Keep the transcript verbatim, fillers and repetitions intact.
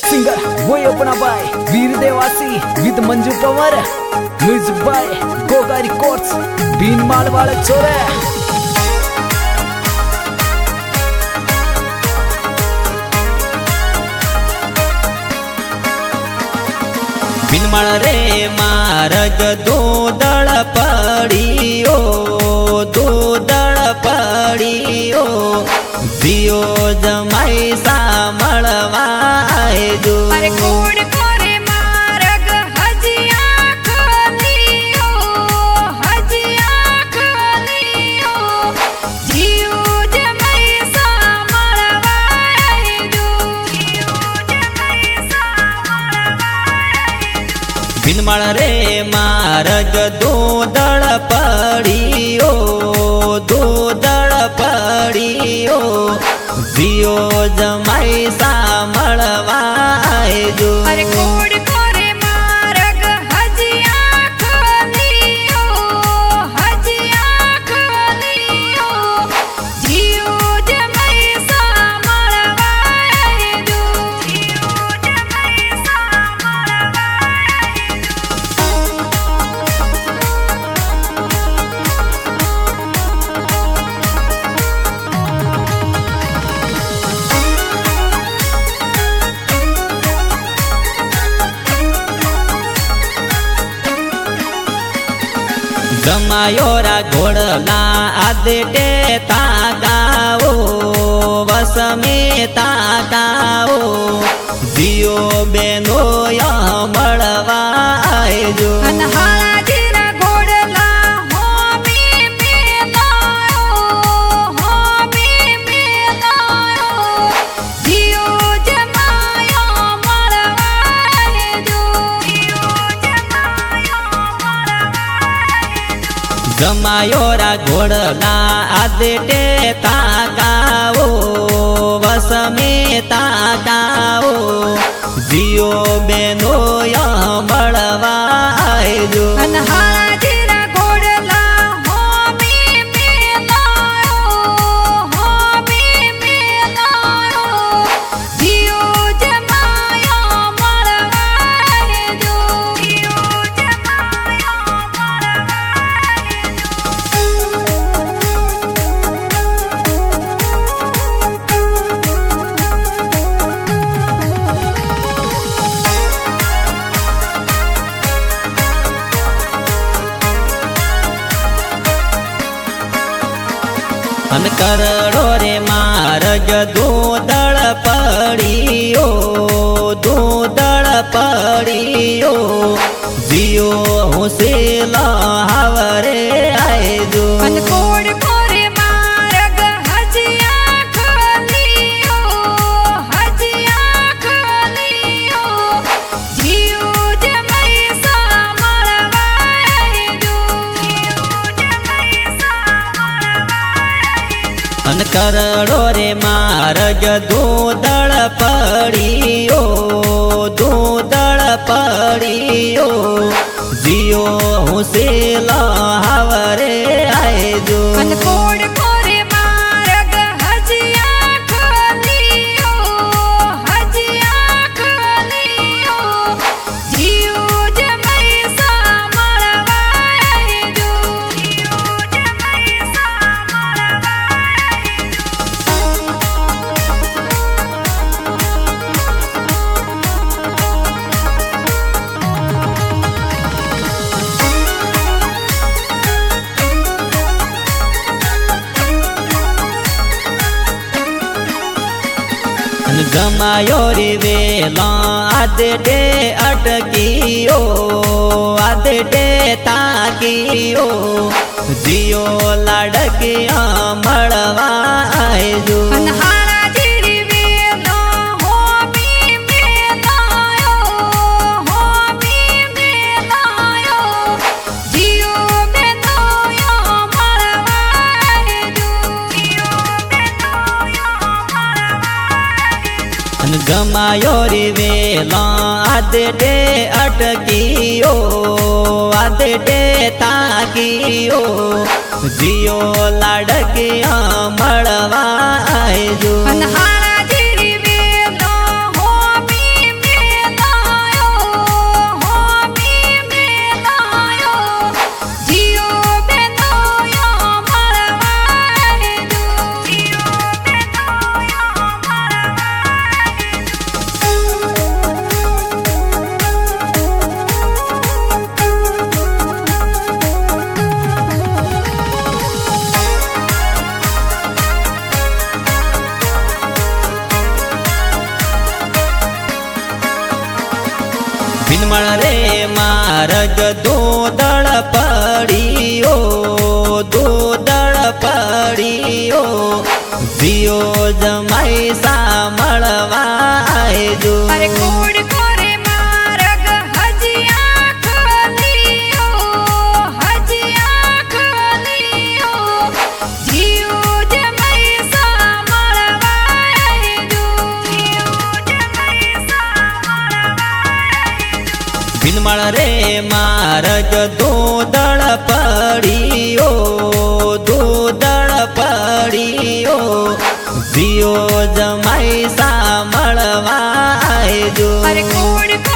Singer वही अपना by Veer Dewasi with Manju Pawar, music by Goga records, Bhinmal वाले छोरे। बिनमळ रे मार्ग दूदळ पड़ियो, दूदळ पड़ियो, दियो जमाई सामळवाय जो। अरे कोड कोरे मार्ग हजिया खोलियो, हजिया खोलियो, दियो जमाई सामळवाय जो, दियो जमाई सामळवाय जो। बिनमळ रे मार्ग दूदळ पड़ियो, दूदळ पड़ियो, दियो जमाई सामळवाय जो। अरे कोड कोरे मार्ग हजिया खोलियो, हजिया खोलियो, दियो जमाई सामळवाय जो, दियो जमाई सामळवाय जमायोरा घोड़ला आदेटे ताकाओ, वसमे ताकाओ, दियो बेनो या मळवाय जो। अनहाळा जीरा घोडला होमी मेलायो, होमी मेलायो, दियो जमायो मळवाय जो, दियो जमायो मळवाय जो। जमायोरा घोड़ला आदेटे ताकाओ, वसमे ताकाओ, दियो बेनो या मळवाय जो। अनहाळा जीरा घोडला होमी मेलायो, होमी मेलायो, दियो जमायो मळवाय जो, दियो जमायो मळवाय अन करड़ो रे मार्ग दूदळ पड़ियो, दूदळ पड़ियो, दियो हुसेला हावरे आए जो। अन कोड कोरे मार्ग हजिया खोलियो, हजिया खोलियो, दियो जमाई सामळवाय जो, दियो जमाई सामळवाय जो। अन करड़ो रे मार्ग दूदळ पड़ियो, दूदळ पड़ियो, दियो हुसेला हावरे आए जो। अन कोड कोरे मार्ग हजिया खोलियो, हजिया खोलियो, दियो जमाई सामळवाय जो, दियो जमाई सामळवाय जमायो रे वेला आदेटे अटकियो, आदेटे ताकियो, दियो लाडकिया मळवाय जो। अनहाळा जीरी वेलो होमी मेलायो, होमी मेलायो, दियो बेनोयो मळवाय जो, दियो बेनोयो मळवाय जो। अन जमायो रे वेला आदेटे अटकियो, आदेटे ताकियो, दियो लाडकिया मळवाय जो। अनहाळा जीरी वेलो होमी ભીનમળ રે માર્ગ દોદળ પડીઓ દોદળ પડીઓ જીઓ જમાઈ સાંભળવા આવજો અરે કોડ કોરે માર્ગ હજી આંખ લીયો હજી આંખ લીયો જીઓ જમાઈ સાંભળવા આવજો જીઓ જમાઈ સાંભળવા આવજો ભીનમળ રે માર્ગ દોદળ પડીઓ દોદળ પડીઓ જીઓ જમાઈ સાંભળવા આવજો અરે કોડ